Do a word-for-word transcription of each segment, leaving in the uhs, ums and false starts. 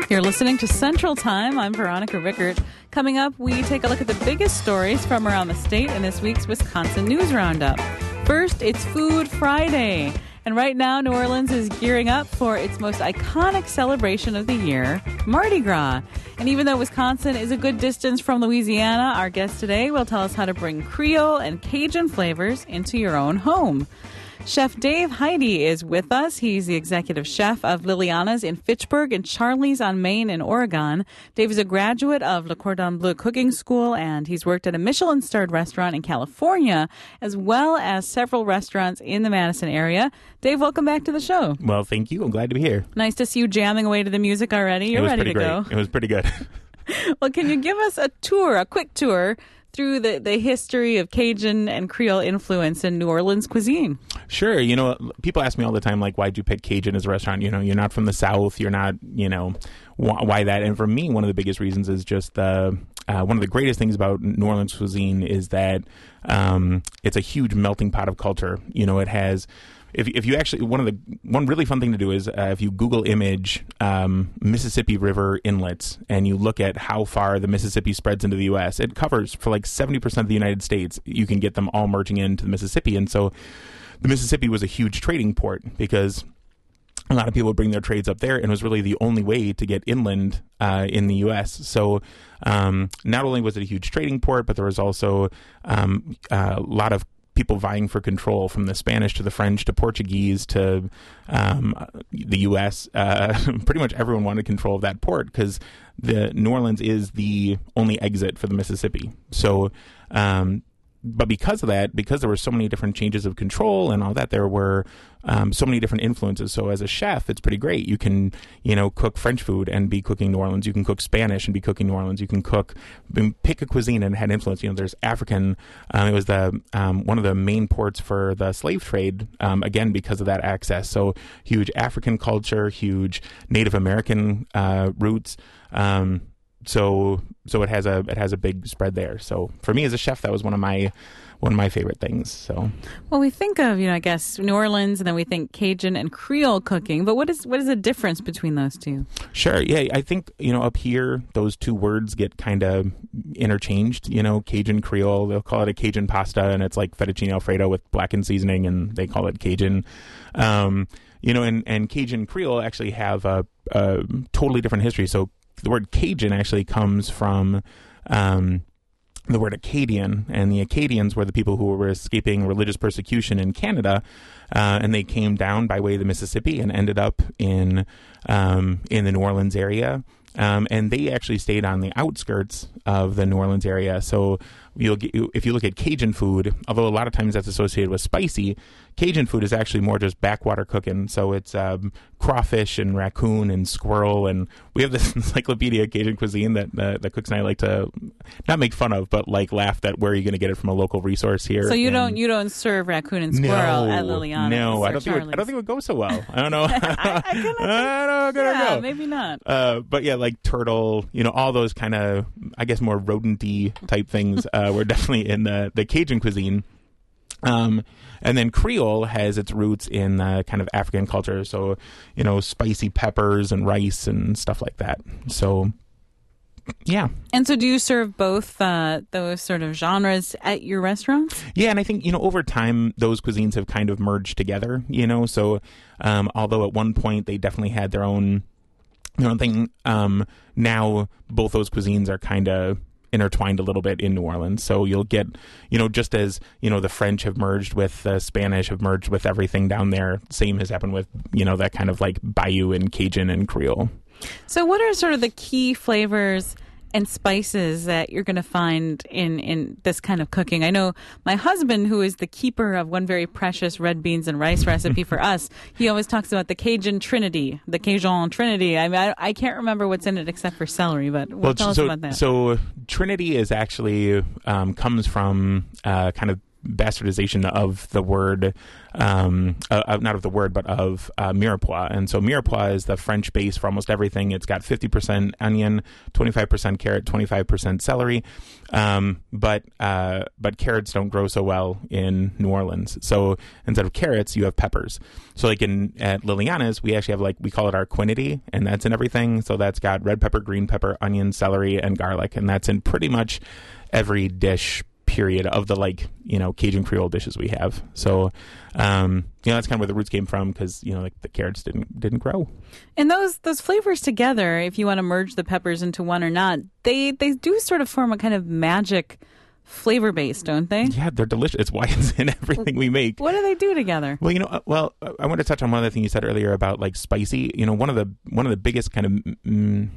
You're listening to Central Time. I'm Veronica Rickert. Coming up, we take a look at the biggest stories from around the state in this week's Wisconsin News Roundup. First, it's Food Friday. And right now, New Orleans is gearing up for its most iconic celebration of the year, Mardi Gras. And even though Wisconsin is a good distance from Louisiana, our guest today will tell us how to bring Creole and Cajun flavors into your own home. Chef Dave Heide is with us. He's the executive chef of Liliana's in Fitchburg and Charlie's on Main in Oregon. Dave is a graduate of Le Cordon Bleu Cooking School, and he's worked at a Michelin-starred restaurant in California, as well as several restaurants in the Madison area. Dave, welcome back to the show. Well, thank you. I'm glad to be here. Nice to see you jamming away to the music already. You're ready to great. go. It was pretty good. Well, can you give us a tour, a quick tour, through the, the history of Cajun and Creole influence in New Orleans cuisine? Sure. You know, people ask me all the time, like, why'd you pick Cajun as a restaurant? You know, you're not from the South. You're not, you know, wh- why that? And for me, one of the biggest reasons is just the, uh, one of the greatest things about New Orleans cuisine is that um, it's a huge melting pot of culture. You know, it has... If if you actually, one of the, one really fun thing to do is uh, if you Google image um, Mississippi River inlets and you look at how far the Mississippi spreads into the U S, it covers for like seventy percent of the United States. You can get them all merging into the Mississippi. And so the Mississippi was a huge trading port because a lot of people would bring their trades up there, and it was really the only way to get inland uh, in the U S. So um, not only was it a huge trading port, but there was also um, a lot of people vying for control, from the Spanish to the French to Portuguese to um, the U S. Uh, pretty much everyone wanted control of that port because the New Orleans is the only exit for the Mississippi. So, um, but because of that, because there were so many different changes of control and all that, there were um, so many different influences. So as a chef, it's pretty great. You can, you know, cook French food and be cooking New Orleans. You can cook Spanish and be cooking New Orleans. You can cook, pick a cuisine and had influence. You know, there's African. Um, it was the um, one of the main ports for the slave trade. Um, again, because of that access. So huge African culture, huge Native American uh, roots. Um, So, so it has a it has a big spread there. So for me as a chef, that was one of my one of my favorite things. So, well, we think of, you know, I guess New Orleans, and then we think Cajun and Creole cooking. But what is what is the difference between those two? Sure, yeah, I think, you know, up here those two words get kind of interchanged. You know, Cajun Creole, they'll call it a Cajun pasta, and it's like fettuccine Alfredo with blackened seasoning, and they call it Cajun. Um, you know, and and Cajun Creole actually have a, a totally different history. So the word Cajun actually comes from um, the word Acadian, and the Acadians were the people who were escaping religious persecution in Canada, uh, and they came down by way of the Mississippi and ended up in um, in the New Orleans area. Um, and they actually stayed on the outskirts of the New Orleans area. So you'll get, if you look at Cajun food, although a lot of times that's associated with spicy, Cajun food is actually more just backwater cooking. So it's um, crawfish and raccoon and squirrel. And we have this encyclopedia of Cajun cuisine that uh, the cooks and I like to not make fun of, but like laugh at where are you going to get it from a local resource here. So you and don't you don't serve raccoon and squirrel no, at Liliana's? No, I don't or think it, would- I don't think it would go so well. I don't know. I, I kinda think, I don't know. yeah, go. maybe not. Uh, but yeah, like turtle, you know, all those kind of, I guess, more rodent-y type things uh, were definitely in the, the Cajun cuisine. Um, and then Creole has its roots in uh, kind of African culture. So, you know, spicy peppers and rice and stuff like that. So, yeah. And so do you serve both uh, those sort of genres at your restaurant? Yeah, and I think, you know, over time, those cuisines have kind of merged together, you know. So, um, although at one point they definitely had their own, their own thing, um, now both those cuisines are kind of intertwined a little bit in New Orleans. So you'll get, you know, just as, you know, the French have merged with the Spanish, have merged with everything down there, same has happened with, you know, that kind of like Bayou and Cajun and Creole. So what are sort of the key flavors and spices that you're going to find in, in this kind of cooking? I know my husband, who is the keeper of one very precious red beans and rice recipe for us, he always talks about the Cajun Trinity, the Cajun Trinity. I mean, I, I can't remember what's in it except for celery, but well, tell so, us about that. So Trinity is actually um, comes from uh, kind of bastardization of the word, um, uh, not of the word, but of uh, mirepoix. And so mirepoix is the French base for almost everything. It's got fifty percent onion, twenty-five percent carrot, twenty-five percent celery. Um, but uh, but carrots don't grow so well in New Orleans. So instead of carrots, you have peppers. So like in at Liliana's, we actually have like, we call it our quinity, and that's in everything. So that's got red pepper, green pepper, onion, celery, and garlic. And that's in pretty much every dish period of the, like, you know, Cajun Creole dishes we have. So, um, you know, that's kind of where the roots came from, because, you know, like the carrots didn't didn't grow. And those those flavors together, if you want to merge the peppers into one or not, they they do sort of form a kind of magic flavor base, don't they? Yeah, they're delicious. It's why it's in everything we make. What do they do together? Well, you know, uh, well, uh, I want to touch on one other thing you said earlier about like spicy. You know, one of the one of the biggest kind of mm,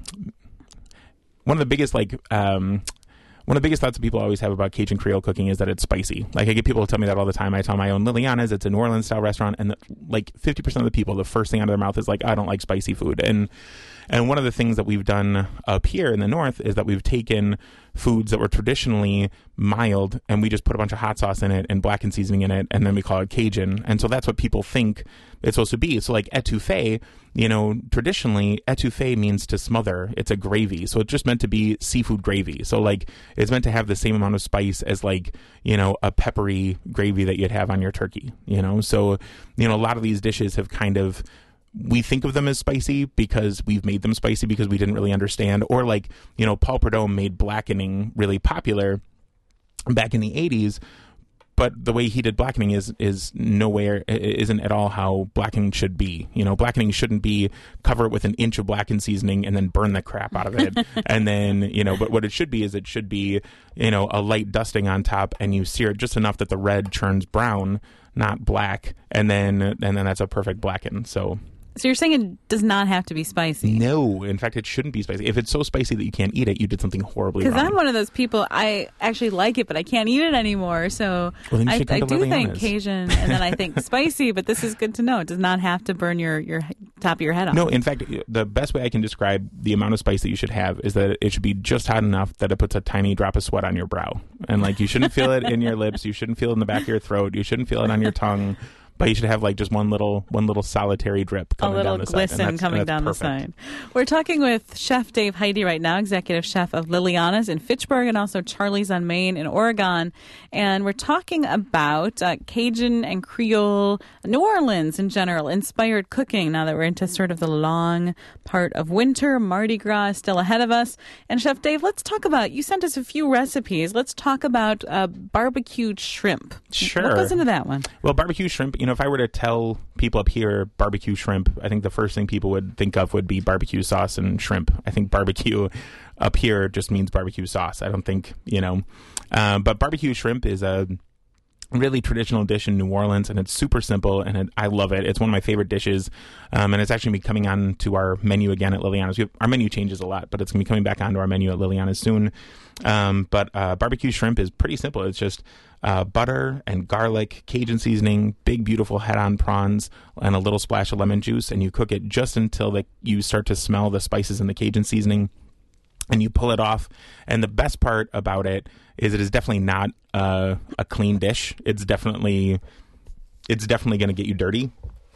one of the biggest like um One of the biggest thoughts that people always have about Cajun Creole cooking is that it's spicy. Like, I get people to tell me that all the time. I tell my own Liliana's, it's a New Orleans style restaurant, and the, like fifty percent of the people, the first thing out of their mouth is like, I don't like spicy food. And and one of the things that we've done up here in the north is that we've taken foods that were traditionally mild, and we just put a bunch of hot sauce in it and blackened seasoning in it, and then we call it Cajun. And so that's what people think it's supposed to be. So like etouffee, you know, traditionally etouffee means to smother. It's a gravy. So it's just meant to be seafood gravy. So like it's meant to have the same amount of spice as like, you know, a peppery gravy that you'd have on your turkey, you know? So, you know, a lot of these dishes have kind of, we think of them as spicy because we've made them spicy because we didn't really understand. Or like, you know, Paul Prudhomme made blackening really popular back in the eighties, but the way he did blackening is is nowhere, isn't at all how blackening should be. You know, blackening shouldn't be cover it with an inch of blackened seasoning and then burn the crap out of it. And then, you know, but what it should be is it should be, you know, a light dusting on top, and you sear it just enough that the red turns brown, not black. And then, and then that's a perfect blacken. So... So you're saying it does not have to be spicy? No. In fact, it shouldn't be spicy. If it's so spicy that you can't eat it, you did something horribly wrong. Because I'm one of those people, I actually like it, but I can't eat it anymore. So well, I, I do think Cajun, and then I think spicy, but this is good to know. It does not have to burn your, your top of your head off. No, in fact, the best way I can describe the amount of spice that you should have is that it should be just hot enough that it puts a tiny drop of sweat on your brow. And like, you shouldn't feel it in your lips. You shouldn't feel it in the back of your throat. You shouldn't feel it on your tongue. But you should have like just one little one little solitary drip coming down the side. A little glisten coming down the side. We're talking with Chef Dave Heide right now, executive chef of Liliana's in Fitchburg and also Charlie's on Main in Oregon. And we're talking about uh, Cajun and Creole, New Orleans in general, inspired cooking now that we're into sort of the long part of winter. Mardi Gras is still ahead of us. And Chef Dave, let's talk about, you sent us a few recipes. Let's talk about uh, barbecued shrimp. Sure. What goes into that one? Well, barbecue shrimp, you know, if I were to tell people up here barbecue shrimp, I think the first thing people would think of would be barbecue sauce and shrimp. I think barbecue up here just means barbecue sauce. I don't think, you know, uh, but barbecue shrimp is a really traditional dish in New Orleans, and it's super simple, and it, I love it. It's one of my favorite dishes, um, and it's actually going to be coming on to our menu again at Liliana's. We have, our menu changes a lot, but it's going to be coming back onto our menu at Liliana's soon. Um, but uh, barbecue shrimp is pretty simple. It's just uh, butter and garlic, Cajun seasoning, big, beautiful head-on prawns, and a little splash of lemon juice, and you cook it just until the, you start to smell the spices in the Cajun seasoning, and you pull it off. And the best part about it is it is definitely not uh, a clean dish. It's definitely it's definitely going to get you dirty.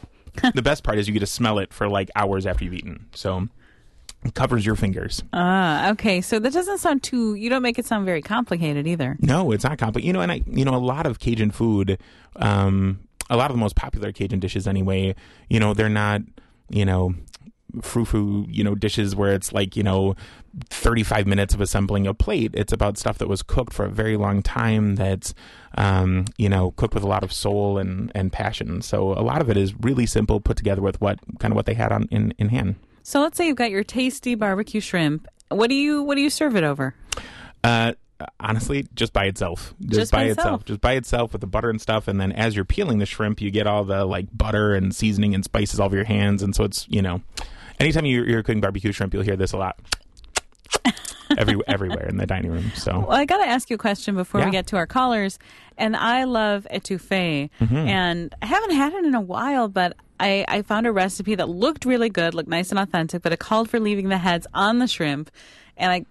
The best part is you get to smell it for like hours after you've eaten. So it covers your fingers. Ah, okay. So that doesn't sound too, you don't make it sound very complicated either. No, it's not complicated. You know, and I, you know, a lot of Cajun food, um, a lot of the most popular Cajun dishes anyway, you know, they're not, you know, frou-frou, you know, dishes where it's like, you know, thirty-five minutes of assembling a plate. It's about stuff that was cooked for a very long time, that's, um, you know, cooked with a lot of soul and, and passion. So a lot of it is really simple, put together with what kind of what they had on in, in hand. So let's say you've got your tasty barbecue shrimp. What do you what do you serve it over? Uh, honestly, just by itself. Just, just by, by itself. itself. Just by itself with the butter and stuff. And then as you're peeling the shrimp, you get all the like butter and seasoning and spices all over your hands. And so it's, you know, anytime you're, you're cooking barbecue shrimp, you'll hear this a lot. Every, everywhere in the dining room. So, well, I got to ask you a question before yeah. we get to our callers. And I love etouffee, mm-hmm. and I haven't had it in a while, but I, I found a recipe that looked really good, looked nice and authentic, but it called for leaving the heads on the shrimp. And I,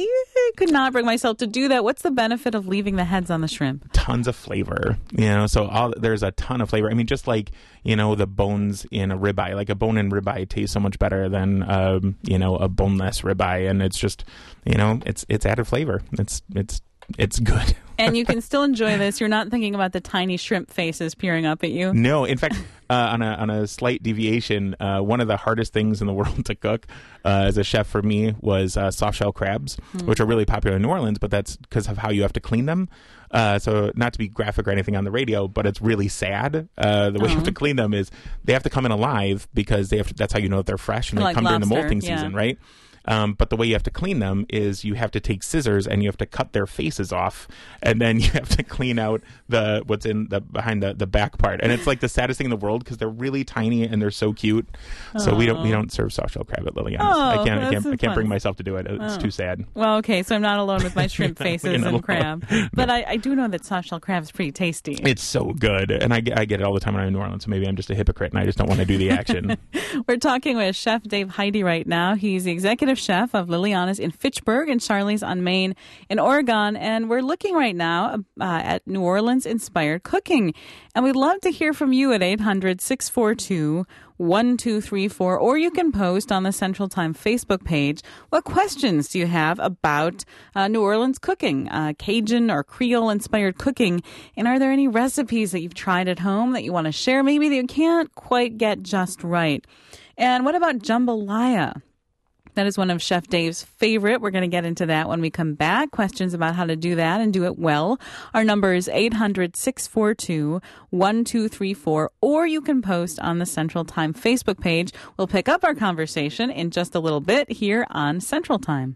I could not bring myself to do that. What's the benefit of leaving the heads on the shrimp? Tons of flavor, you know, so all, there's a ton of flavor. I mean, just like, you know, the bones in a ribeye, like a bone in ribeye tastes so much better than, um, you know, a boneless ribeye. And it's just, you know, it's, it's added flavor. It's, it's, it's good. And you can still enjoy this. You're not thinking about the tiny shrimp faces peering up at you. No, in fact, uh, on a on a slight deviation, uh, one of the hardest things in the world to cook uh, as a chef for me was uh, soft shell crabs, mm. which are really popular in New Orleans, but that's because of how you have to clean them. Uh, so not to be graphic or anything on the radio, but it's really sad. Uh, the way uh-huh. you have to clean them is they have to come in alive because they have to, that's how you know that they're fresh, and they like come lobster, during the molting yeah. season, right? Um, but the way you have to clean them is you have to take scissors and you have to cut their faces off, and then you have to clean out the what's in the behind the, the back part. And it's like the saddest thing in the world because they're really tiny and they're so cute. So oh. we don't we don't serve soft shell crab at Liliana's. Oh, I can't I can't so I can't bring fun. myself to do it. It's oh. too sad. Well, okay, so I'm not alone with my shrimp faces and alone. crab, but I, I do know that soft shell crab is pretty tasty. It's so good, and I, I get it all the time when I'm in New Orleans. So maybe I'm just a hypocrite and I just don't want to do the action. We're talking with Chef Dave Heide right now. He's the executive chef of Liliana's in Fitchburg and Charlie's on Main in Oregon. And we're looking right now uh, at New Orleans-inspired cooking. And we'd love to hear from you at eight hundred, six four two, one two three four, or you can post on the Central Time Facebook page. What questions do you have about uh, New Orleans cooking, uh, Cajun or Creole-inspired cooking? And are there any recipes that you've tried at home that you want to share, maybe that you can't quite get just right? And what about jambalaya? That is one of Chef Dave's favorite. We're going to get into that when we come back. Questions about how to do that and do it well. Our number is eight hundred, six four two, one two three four, or you can post on the Central Time Facebook page. We'll pick up our conversation in just a little bit here on Central Time.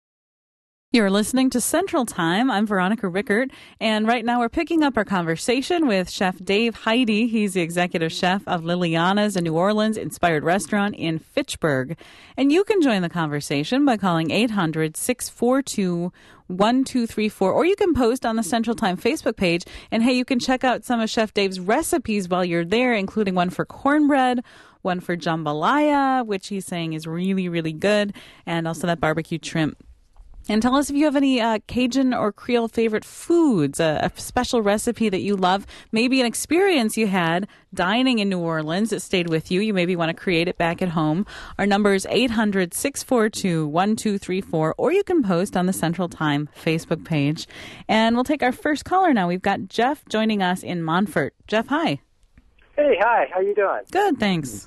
You're listening to Central Time. I'm Veronica Rickert, and right now we're picking up our conversation with Chef Dave Heide. He's the executive chef of Liliana's, a New Orleans-inspired restaurant in Fitchburg. And you can join the conversation by calling eight hundred, six four two, one two three four, or you can post on the Central Time Facebook page. And hey, you can check out some of Chef Dave's recipes while you're there, including one for cornbread, one for jambalaya, which he's saying is really, really good, and also that barbecue shrimp. And tell us if you have any uh, Cajun or Creole favorite foods, a, a special recipe that you love, maybe an experience you had dining in New Orleans that stayed with you. You maybe want to create it back at home. Our number is eight hundred, six four two, one two three four, or you can post on the Central Time Facebook page. And we'll take our first caller now. We've got Jeff joining us in Montfort. Jeff, hi. Hey, hi. How you doing? Good, thanks.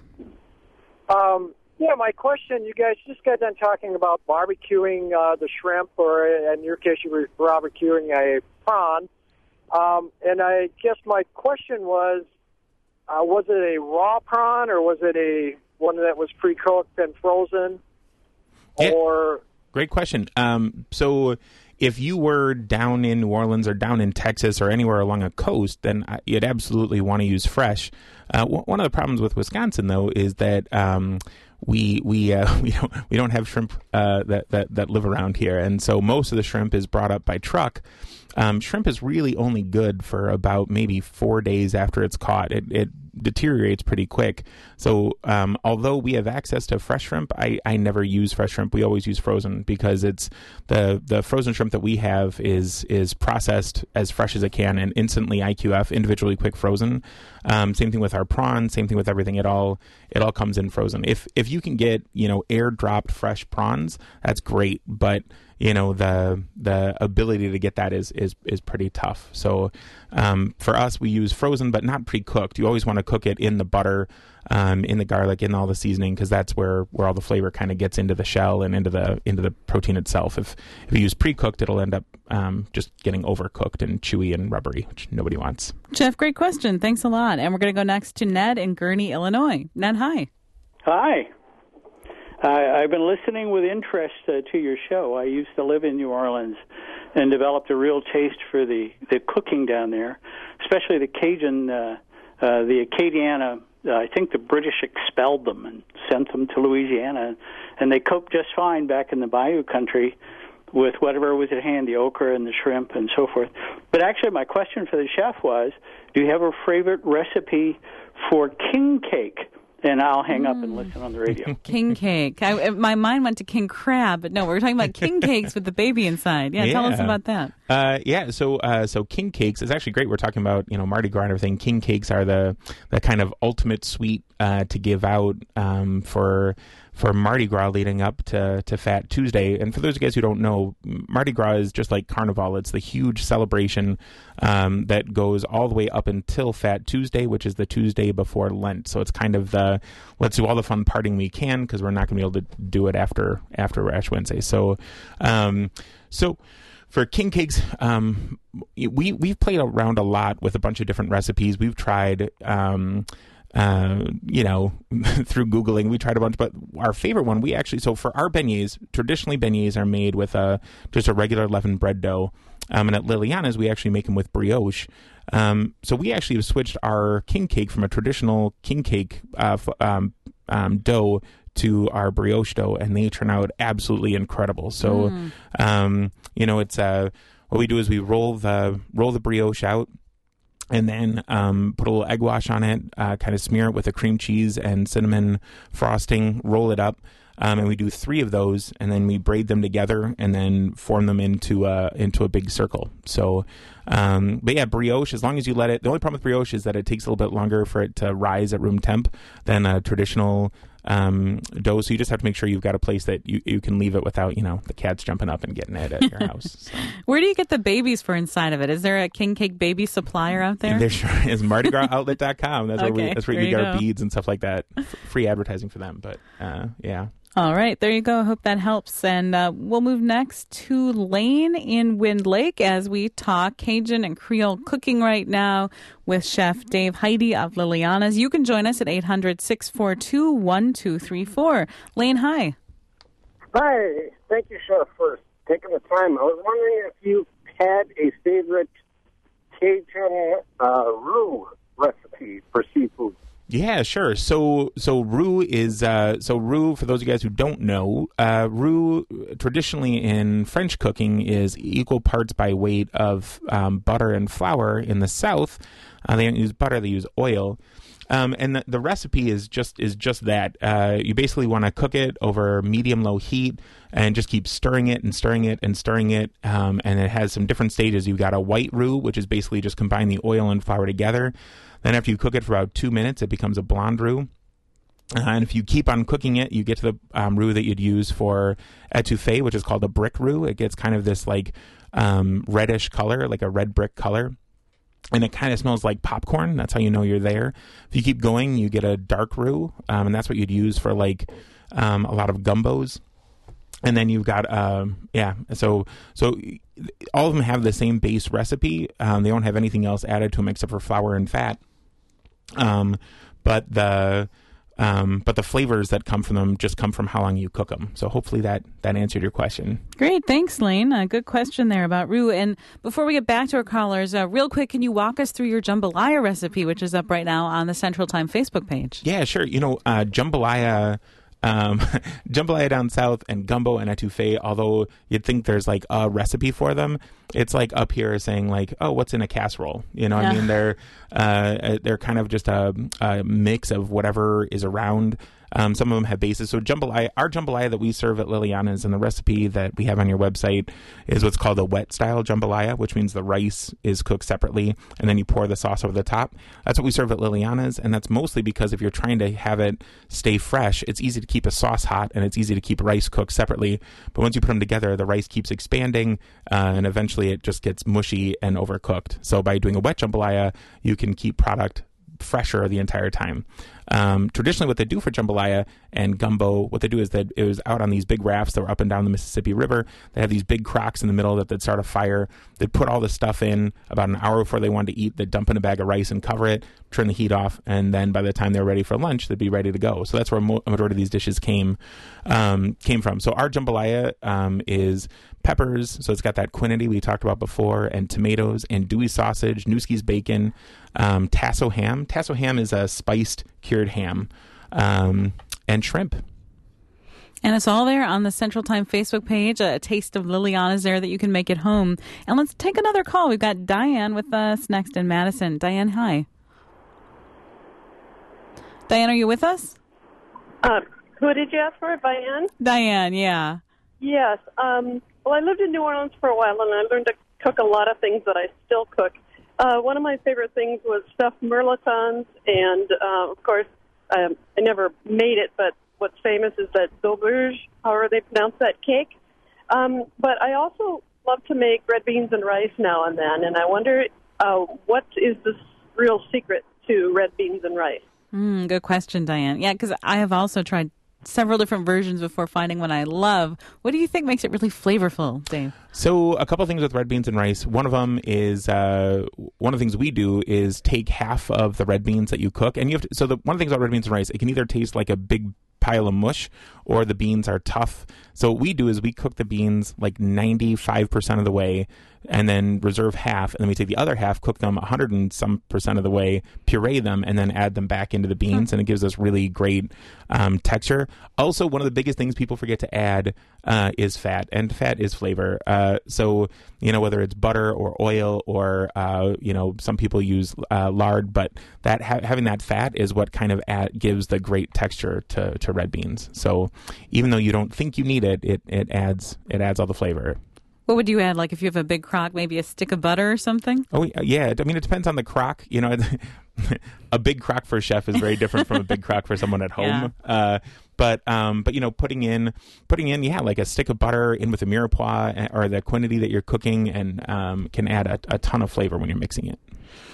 Um... Yeah, my question, you guys just got done talking about barbecuing uh, the shrimp, or in your case, you were barbecuing a prawn. Um, and I guess my question was, uh, was it a raw prawn, or was it a one that was pre-cooked and frozen? Yeah. Or Great question. Um, so if you were down in New Orleans or down in Texas or anywhere along a coast, then you'd absolutely want to use fresh. Uh, one of the problems with Wisconsin, though, is that um, we we uh, we don't we don't have shrimp uh, that, that that live around here, and so most of the shrimp is brought up by truck. Um, shrimp is really only good for about maybe four days after it's caught. It, it deteriorates pretty quick. So um, although we have access to fresh shrimp, I, I never use fresh shrimp. We always use frozen because it's the the frozen shrimp that we have is is processed as fresh as it can and instantly I Q F, individually quick frozen. Um, same thing with our prawn. Same thing with everything. It all it all comes in frozen. If if you can get you know air dropped fresh prawns, that's great. But you know the the ability to get that is is is pretty tough. So um, for us, we use frozen, but not pre-cooked. You always want to cook it in the butter, um, in the garlic, in all the seasoning, because that's where, where all the flavor kind of gets into the shell and into the into the protein itself. If if you use pre-cooked, it'll end up um, just getting overcooked and chewy and rubbery, which nobody wants. Jeff, great question. Thanks a lot. And we're going to go next to Ned in Gurnee, Illinois. Ned, hi. Hi. I, I've been listening with interest uh, to your show. I used to live in New Orleans and developed a real taste for the, the cooking down there, especially the Cajun, uh, uh, the Acadiana. Uh, I think the British expelled them and sent them to Louisiana, and they coped just fine back in the Bayou country with whatever was at hand, the okra and the shrimp and so forth. But actually my question for the chef was, do you have a favorite recipe for king cake. And I'll hang up and listen on the radio. King cake. I, my mind went to king crab, but no, we're talking about king cakes with the baby inside. Yeah, yeah. Tell us about that. Uh, yeah, so uh, so king cakes is actually great. We're talking about you know Mardi Gras and everything. King cakes are the the kind of ultimate sweet uh, to give out um, for for Mardi Gras leading up to, to Fat Tuesday. And for those of you guys who don't know, Mardi Gras is just like Carnival. It's the huge celebration um, that goes all the way up until Fat Tuesday, which is the Tuesday before Lent. So it's kind of the, let's do all the fun partying we can because we're not going to be able to do it after after Ash Wednesday. So, um, so... For king cakes, um, we, we've played around a lot with a bunch of different recipes. We've tried, um, uh, you know, through Googling, we tried a bunch, but our favorite one, we actually, so for our beignets, traditionally beignets are made with a, just a regular leavened bread dough. Um, and at Liliana's, we actually make them with brioche. Um, so we actually have switched our king cake from a traditional king cake uh, um, um, dough to our brioche dough, and they turn out absolutely incredible. So, mm. um, you know, it's uh, what we do is we roll the roll the brioche out, and then um, put a little egg wash on it, uh, kind of smear it with a cream cheese and cinnamon frosting, roll it up, um, and we do three of those, and then we braid them together, and then form them into a into a big circle. So, um, but yeah, brioche. As long as you let it, the only problem with brioche is that it takes a little bit longer for it to rise at room temp than a traditional um, dough. So you just have to make sure you've got a place that you, you can leave it without, you know, the cats jumping up and getting it at your house. So. Where do you get the babies for inside of it? Is there a king cake baby supplier out there? There sure is. Mardi Gras Outlet dot com. That's okay, where we, that's where you, you get go. our beads and stuff like that. F- free advertising for them, but uh, yeah. All right, there you go. I hope that helps. And uh, we'll move next to Lane in Wind Lake as we talk Cajun and Creole cooking right now with Chef Dave Heidi of Liliana's. You can join us at eight hundred, six four two, one two three four. Lane, hi. Hi. Thank you, Chef, for taking the time. I was wondering if you had a favorite Cajun uh, roux recipe for seafood. Yeah, sure. So, so roux is uh, so roux. For those of you guys who don't know, uh, roux traditionally in French cooking is equal parts by weight of um, butter and flour. In the South, uh, they don't use butter; they use oil. Um, and the, the recipe is just is just that. Uh, you basically want to cook it over medium-low heat and just keep stirring it and stirring it and stirring it. Um, and it has some different stages. You've got a white roux, which is basically just combine the oil and flour together. Then after you cook it for about two minutes, it becomes a blonde roux. Uh, and if you keep on cooking it, you get to the um, roux that you'd use for etouffee, which is called a brick roux. It gets kind of this like um, reddish color, like a red brick color. And it kind of smells like popcorn. That's how you know you're there. If you keep going, you get a dark roux. Um, and that's what you'd use for like um, a lot of gumbos. And then you've got, um, yeah, so so all of them have the same base recipe. Um, they don't have anything else added to them except for flour and fat. Um, but the um, but the flavors that come from them just come from how long you cook them. So hopefully that, that answered your question. Great. Thanks, Lane. A good question there about roux. And before we get back to our callers, uh, real quick, can you walk us through your jambalaya recipe, which is up right now on the Central Time Facebook page? Yeah, sure. You know, uh, jambalaya... Um, jambalaya down south and gumbo and etouffee, although you'd think there's like a recipe for them, it's like up here saying like, oh, what's in a casserole? You know what yeah. I mean? They're, uh, they're kind of just a, a mix of whatever is around. Um, some of them have bases. So jambalaya, our jambalaya that we serve at Liliana's and the recipe that we have on your website is what's called a wet style jambalaya, which means the rice is cooked separately and then you pour the sauce over the top. That's what we serve at Liliana's, and that's mostly because if you're trying to have it stay fresh, it's easy to keep a sauce hot and it's easy to keep rice cooked separately. But once you put them together, the rice keeps expanding uh, and eventually it just gets mushy and overcooked. So by doing a wet jambalaya, you can keep product fresher the entire time. Um, traditionally, what they do for jambalaya and gumbo, what they do is that it was out on these big rafts that were up and down the Mississippi River. They had these big crocks in the middle that they'd start a fire. They'd put all the stuff in about an hour before they wanted to eat. They'd dump in a bag of rice and cover it, turn the heat off, and then by the time they were ready for lunch, they'd be ready to go. So that's where mo- a majority of these dishes came um, came from. So our jambalaya um, is peppers, so it's got that quinine we talked about before, and tomatoes, and andouille sausage, Nueske's bacon, um, tasso ham. Tasso ham is a spiced cured ham, um, and shrimp. And it's all there on the Central Time Facebook page. A taste of Liliana's there that you can make at home. And let's take another call. We've got Diane with us next in Madison. Diane, hi. Diane, are you with us? Uh, who did you ask for? Diane? Diane, yeah. Yes. Um, well, I lived in New Orleans for a while, and I learned to cook a lot of things that I still cook. Uh, one of my favorite things was stuffed mirlitons, and, uh, of course, um, I never made it, but what's famous is that Dauberge, however they pronounce that cake. Um, but I also love to make red beans and rice now and then, and I wonder uh, what is the real secret to red beans and rice? Mm, good question, Diane. Yeah, because I have also tried several different versions before finding one I love. What do you think makes it really flavorful, Dave? So a couple things with red beans and rice. One of them is uh, one of the things we do is take half of the red beans that you cook, and you have to, so the one of the things about red beans and rice, it can either taste like a big pile of mush or the beans are tough. So what we do is we cook the beans like ninety-five percent of the way and then reserve half, and then we take the other half, cook them one hundred and some percent of the way, puree them, and then add them back into the beans, mm-hmm. and it gives us really great um, texture. Also, one of the biggest things people forget to add uh, is fat, and fat is flavor. Uh, so, you know, whether it's butter or oil or, uh, you know, some people use uh, lard, but that ha- having that fat is what kind of add, gives the great texture to, to red beans. So even though you don't think you need it, it, it adds it adds all the flavor. What would you add? Like if you have a big crock, maybe a stick of butter or something? Oh, yeah. I mean, it depends on the crock. You know, a big crock for a chef is very different from a big crock for someone at home. Yeah. Uh, but, um, but you know, putting in, putting in, yeah, like a stick of butter in with the mirepoix or the quantity that you're cooking, and um, can add a, a ton of flavor when you're mixing it.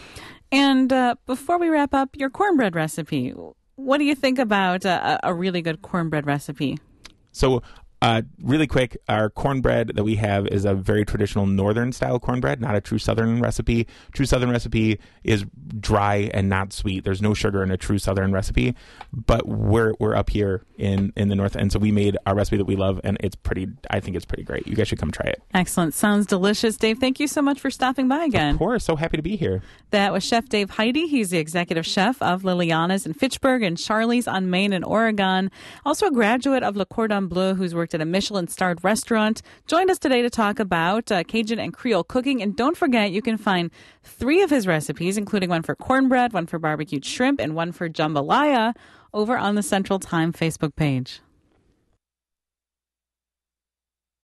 And uh, before we wrap up, your cornbread recipe. What do you think about a, a really good cornbread recipe? So, uh, really quick, our cornbread that we have is a very traditional northern style cornbread, not a true southern recipe. True southern recipe is dry and not sweet. There's no sugar in a true southern recipe, but we're we're up here in, in the north, and so we made our recipe that we love, and it's pretty, I think it's pretty great. You guys should come try it. Excellent. Sounds delicious. Dave, thank you so much for stopping by again. Of course. So happy to be here. That was Chef Dave Heide. He's the executive chef of Liliana's in Fitchburg and Charlie's on Main in Oregon. Also a graduate of Le Cordon Bleu who's worked at a Michelin-starred restaurant. Joined us today to talk about uh, Cajun and Creole cooking. And don't forget, you can find three of his recipes, including one for cornbread, one for barbecued shrimp, and one for jambalaya, over on the Central Time Facebook page.